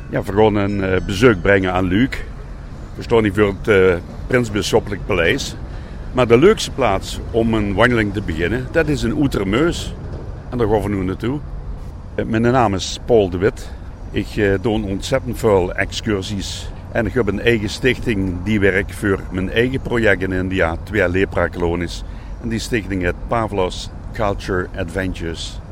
Ja, we gaan een bezoek brengen aan Luik. We staan hier voor het Prinsbisschoppelijk Paleis. Maar de leukste plaats om een wandeling te beginnen, dat is in Oetermeus. En daar gaan we nu naartoe. Mijn naam is Paul de Wit. Ik doe ontzettend veel excursies. En ik heb een eigen stichting die werkt voor mijn eigen projecten in India, 2 lepra-kolonies. En die stichting heet Pavlos Culture Adventures.